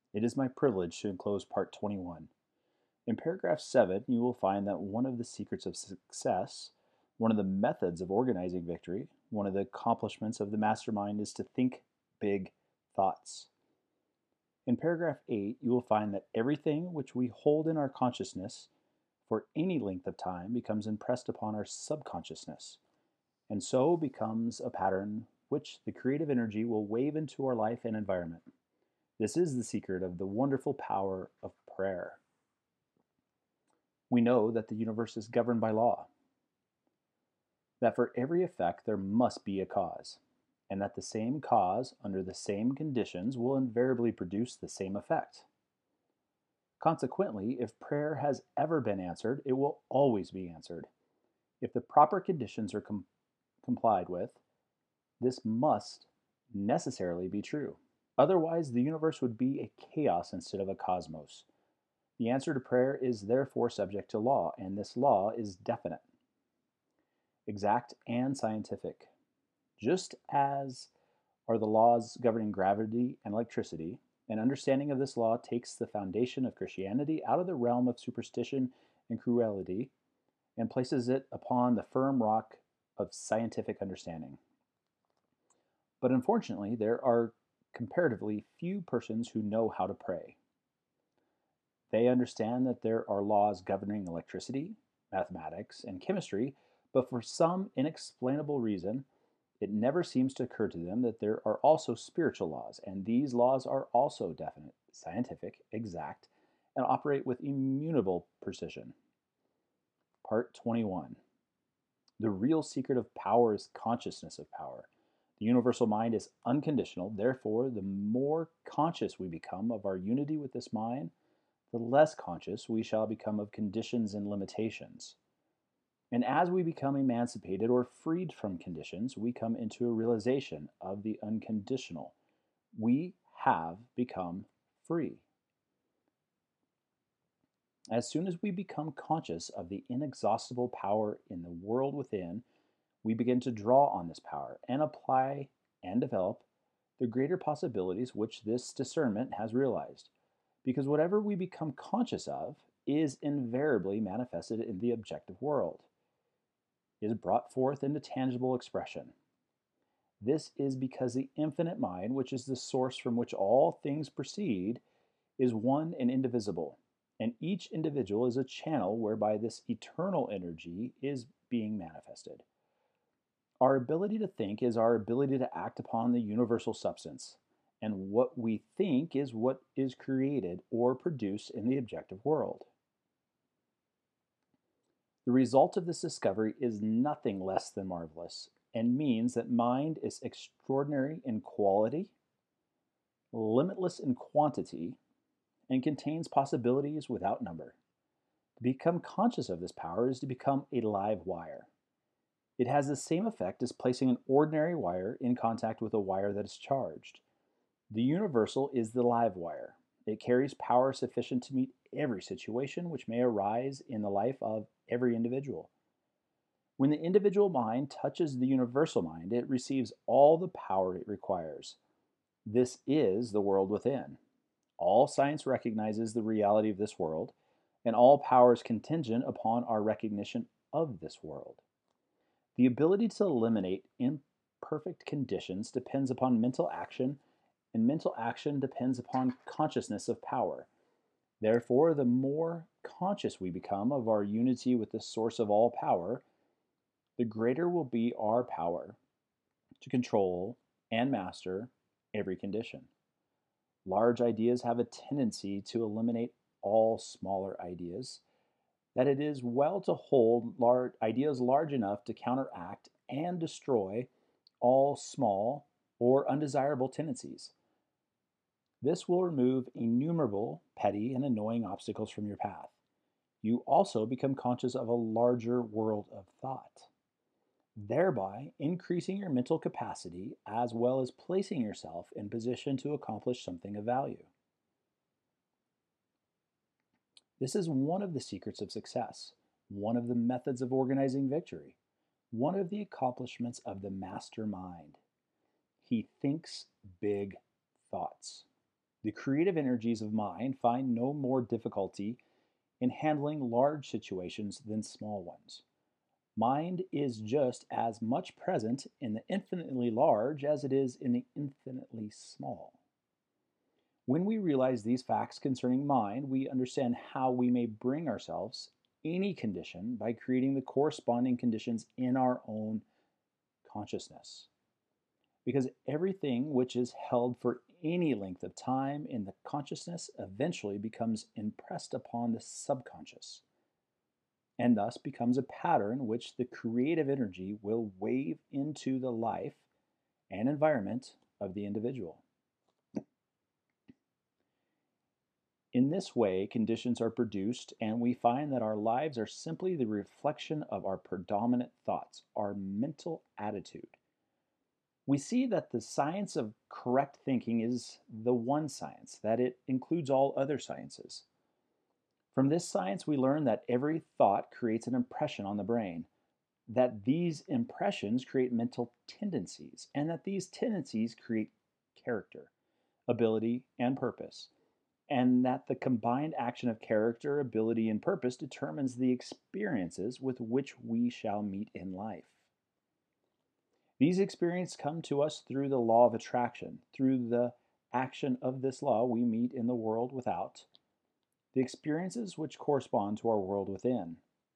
It is my privilege to enclose part 21. In paragraph 7, you will find that one of the secrets of success, one of the methods of organizing victory, one of the accomplishments of the mastermind is to think big thoughts. In paragraph 8, you will find that everything which we hold in our consciousness for any length of time becomes impressed upon our subconsciousness, and so becomes a pattern which the creative energy will wave into our life and environment. This is the secret of the wonderful power of prayer. We know that the universe is governed by law, that for every effect there must be a cause, and that the same cause under the same conditions will invariably produce the same effect. Consequently, if prayer has ever been answered, it will always be answered. If the proper conditions are complied with, this must necessarily be true. Otherwise, the universe would be a chaos instead of a cosmos. The answer to prayer is therefore subject to law, and this law is definite, exact, and scientific. Just as are the laws governing gravity and electricity, an understanding of this law takes the foundation of Christianity out of the realm of superstition and cruelty and places it upon the firm rock of scientific understanding. But unfortunately, there are comparatively few persons who know how to pray. They understand that there are laws governing electricity, mathematics, and chemistry, but for some inexplainable reason, it never seems to occur to them that there are also spiritual laws, and these laws are also definite, scientific, exact, and operate with immutable precision. Part 21. The real secret of power is consciousness of power. The universal mind is unconditional, therefore, the more conscious we become of our unity with this mind, the less conscious we shall become of conditions and limitations. And as we become emancipated or freed from conditions, we come into a realization of the unconditional. We have become free. As soon as we become conscious of the inexhaustible power in the world within, we begin to draw on this power and apply and develop the greater possibilities which this discernment has realized. Because whatever we become conscious of is invariably manifested in the objective world, is brought forth into tangible expression. This is because the infinite mind, which is the source from which all things proceed, is one and indivisible, and each individual is a channel whereby this eternal energy is being manifested. Our ability to think is our ability to act upon the universal substance, and what we think is what is created or produced in the objective world. The result of this discovery is nothing less than marvelous, and means that mind is extraordinary in quality, limitless in quantity, and contains possibilities without number. To become conscious of this power is to become a live wire. It has the same effect as placing an ordinary wire in contact with a wire that is charged. The universal is the live wire. It carries power sufficient to meet every situation which may arise in the life of every individual. When the individual mind touches the universal mind, it receives all the power it requires. This is the world within. All science recognizes the reality of this world, and all power is contingent upon our recognition of this world. The ability to eliminate imperfect conditions depends upon mental action, and mental action depends upon consciousness of power. Therefore, the more conscious we become of our unity with the source of all power, the greater will be our power to control and master every condition. Large ideas have a tendency to eliminate all smaller ideas, that it is well to hold ideas large enough to counteract and destroy all small or undesirable tendencies. This will remove innumerable petty and annoying obstacles from your path. You also become conscious of a larger world of thought, thereby increasing your mental capacity as well as placing yourself in position to accomplish something of value. This is one of the secrets of success, one of the methods of organizing victory, one of the accomplishments of the master mind. He thinks big thoughts. The creative energies of mind find no more difficulty in handling large situations than small ones. Mind is just as much present in the infinitely large as it is in the infinitely small. When we realize these facts concerning mind, we understand how we may bring ourselves any condition by creating the corresponding conditions in our own consciousness. Because everything which is held for any length of time in the consciousness eventually becomes impressed upon the subconscious, and thus becomes a pattern which the creative energy will wave into the life and environment of the individual. In this way, conditions are produced, and we find that our lives are simply the reflection of our predominant thoughts, our mental attitude. We see that the science of correct thinking is the one science, that it includes all other sciences. From this science, we learn that every thought creates an impression on the brain, that these impressions create mental tendencies, and that these tendencies create character, ability, and purpose, and that the combined action of character, ability, and purpose determines the experiences with which we shall meet in life. These experiences come to us through the law of attraction. Through the action of this law, we meet in the world without the experiences which correspond to our world within.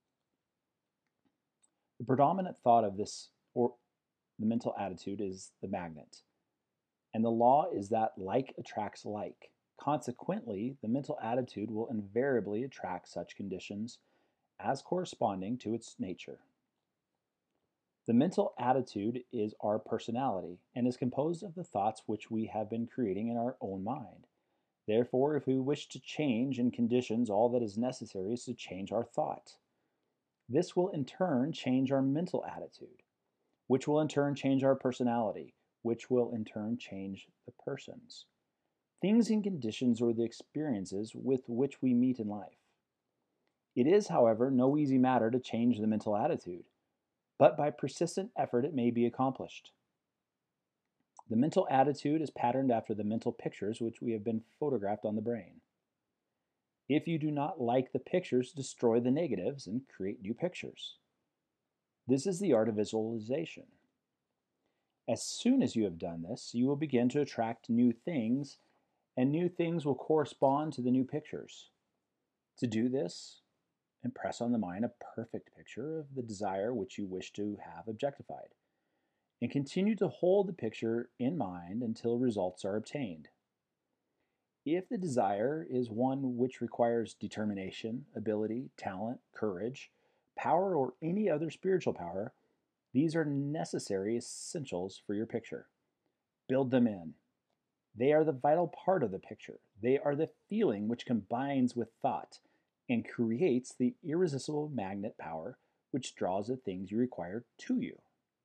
The predominant thought of this, or the mental attitude, is the magnet. And the law is that like attracts like. Consequently, the mental attitude will invariably attract such conditions as corresponding to its nature. The mental attitude is our personality and is composed of the thoughts which we have been creating in our own mind. Therefore, if we wish to change in conditions, all that is necessary is to change our thought. This will in turn change our mental attitude, which will in turn change our personality, which will in turn change the persons, things and conditions, or the experiences with which we meet in life. It is, however, no easy matter to change the mental attitude, but by persistent effort it may be accomplished. The mental attitude is patterned after the mental pictures which we have been photographed on the brain. If you do not like the pictures, destroy the negatives and create new pictures. This is the art of visualization. As soon as you have done this, you will begin to attract new things, and new things will correspond to the new pictures. To do this, impress on the mind a perfect picture of the desire which you wish to have objectified, and continue to hold the picture in mind until results are obtained. If the desire is one which requires determination, ability, talent, courage, power, or any other spiritual power, these are necessary essentials for your picture. Build them in. They are the vital part of the picture. They are the feeling which combines with thought and creates the irresistible magnet power which draws the things you require to you.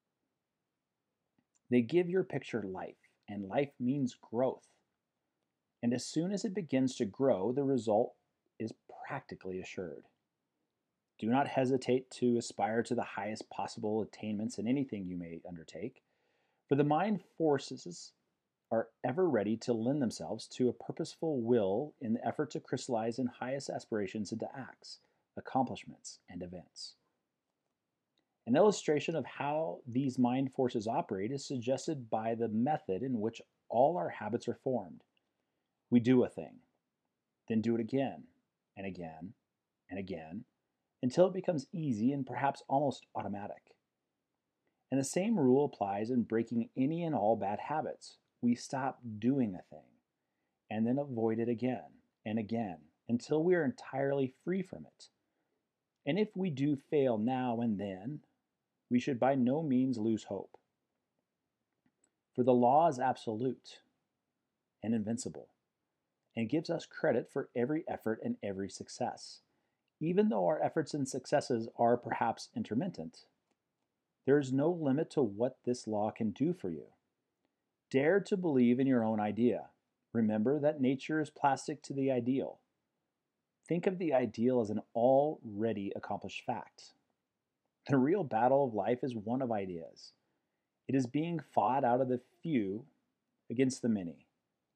They give your picture life, and life means growth. And as soon as it begins to grow, the result is practically assured. Do not hesitate to aspire to the highest possible attainments in anything you may undertake, for the mind forces are ever ready to lend themselves to a purposeful will in the effort to crystallize in highest aspirations into acts, accomplishments, and events. An illustration of how these mind forces operate is suggested by the method in which all our habits are formed. We do a thing, then do it again, and again, and again, until it becomes easy and perhaps almost automatic. And the same rule applies in breaking any and all bad habits. We stop doing a thing, and then avoid it again and again until we are entirely free from it. And if we do fail now and then, we should by no means lose hope. For the law is absolute and invincible, and gives us credit for every effort and every success. Even though our efforts and successes are perhaps intermittent, there is no limit to what this law can do for you. Dare to believe in your own idea. Remember that nature is plastic to the ideal. Think of the ideal as an already accomplished fact. The real battle of life is one of ideas. It is being fought out of the few against the many.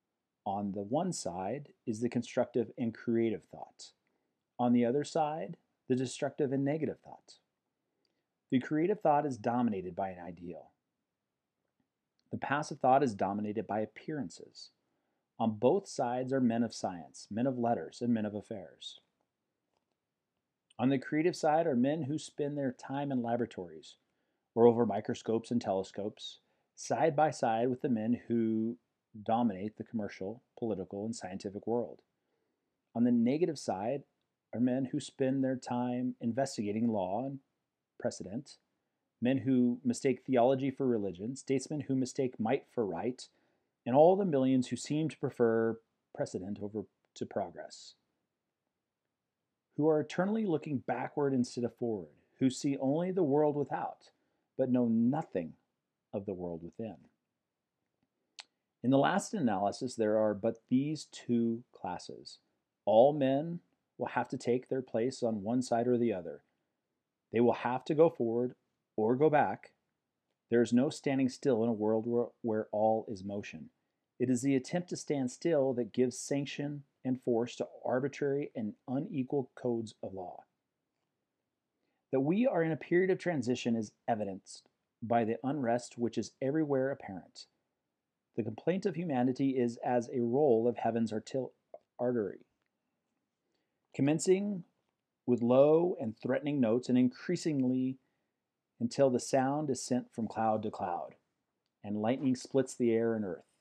On the one side is the constructive and creative thought. On the other side, the destructive and negative thought. The creative thought is dominated by an ideal. The passive thought is dominated by appearances. On both sides are men of science, men of letters, and men of affairs. On the creative side are men who spend their time in laboratories or over microscopes and telescopes, side by side with the men who dominate the commercial, political, and scientific world. On the negative side are men who spend their time investigating law and precedent, men who mistake theology for religion, statesmen who mistake might for right, and all the millions who seem to prefer precedent over to progress, who are eternally looking backward instead of forward, who see only the world without, but know nothing of the world within. In the last analysis, there are but these two classes. All men will have to take their place on one side or the other. They will have to go forward or go back. There is no standing still in a world where all is motion. It is the attempt to stand still that gives sanction and force to arbitrary and unequal codes of law. That we are in a period of transition is evidenced by the unrest which is everywhere apparent. The complaint of humanity is as a roll of heaven's artery, commencing with low and threatening notes and increasingly until the sound is sent from cloud to cloud, and lightning splits the air and earth.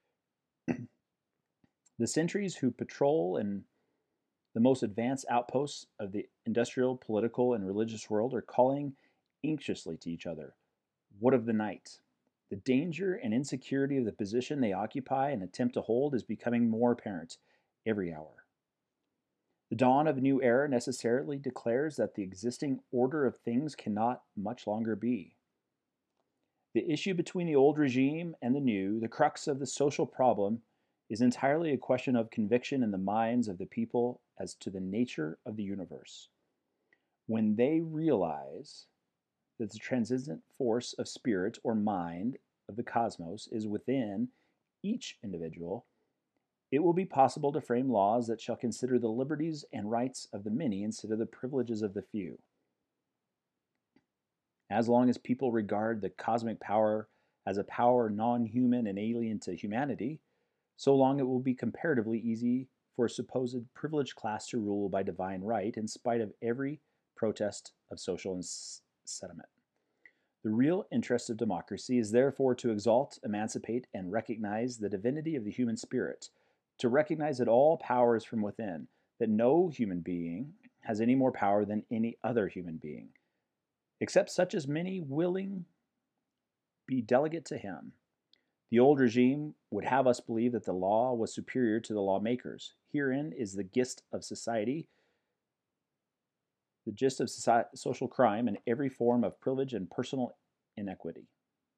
The sentries who patrol in the most advanced outposts of the industrial, political, and religious world are calling anxiously to each other, "What of the night?" The danger and insecurity of the position they occupy and attempt to hold is becoming more apparent every hour. The dawn of a new era necessarily declares that the existing order of things cannot much longer be. The issue between the old regime and the new, the crux of the social problem, is entirely a question of conviction in the minds of the people as to the nature of the universe. When they realize that the transcendent force of spirit or mind of the cosmos is within each individual, it will be possible to frame laws that shall consider the liberties and rights of the many instead of the privileges of the few. As long as people regard the cosmic power as a power non-human and alien to humanity, so long it will be comparatively easy for a supposed privileged class to rule by divine right in spite of every protest of social sentiment. The real interest of democracy is therefore to exalt, emancipate, and recognize the divinity of the human spirit, to recognize that all power is from within, that no human being has any more power than any other human being, except such as many willing be delegate to him. The old regime would have us believe that the law was superior to the lawmakers. Herein is the gist of society, the gist of social crime and every form of privilege and personal inequity.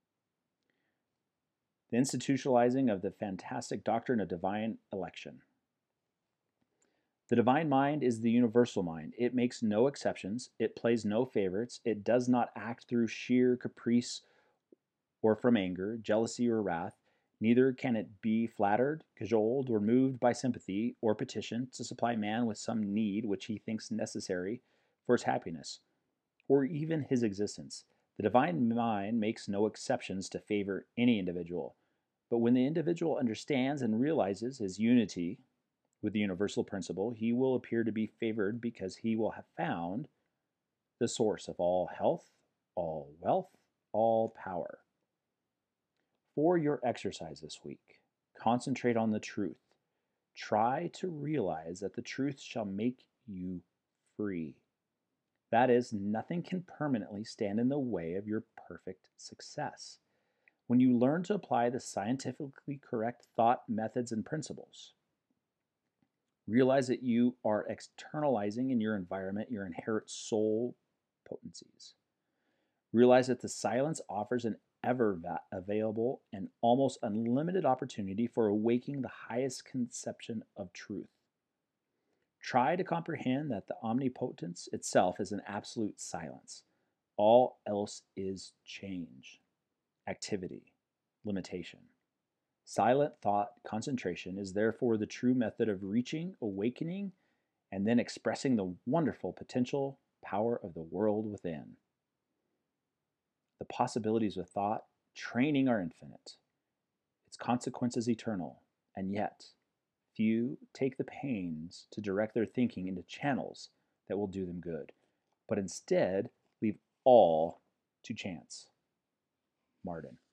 The institutionalizing of the fantastic doctrine of divine election. The divine mind is the universal mind. It makes no exceptions. It plays no favorites. It does not act through sheer caprice or from anger, jealousy, or wrath. Neither can it be flattered, cajoled, or moved by sympathy or petition to supply man with some need which he thinks necessary for his happiness, or even his existence. The divine mind makes no exceptions to favor any individual. But when the individual understands and realizes his unity with the universal principle, he will appear to be favored because he will have found the source of all health, all wealth, all power. For your exercise this week, concentrate on the truth. Try to realize that the truth shall make you free. That is, nothing can permanently stand in the way of your perfect success. When you learn to apply the scientifically correct thought methods and principles, realize that you are externalizing in your environment your inherent soul potencies. Realize that the silence offers an ever available and almost unlimited opportunity for awakening the highest conception of truth. Try to comprehend that the omnipotence itself is an absolute silence. All else is change, activity, limitation. Silent thought concentration is therefore the true method of reaching, awakening, and then expressing the wonderful potential power of the world within. The possibilities of thought training are infinite, its consequences eternal, and yet few take the pains to direct their thinking into channels that will do them good, but instead leave all to chance. Martin.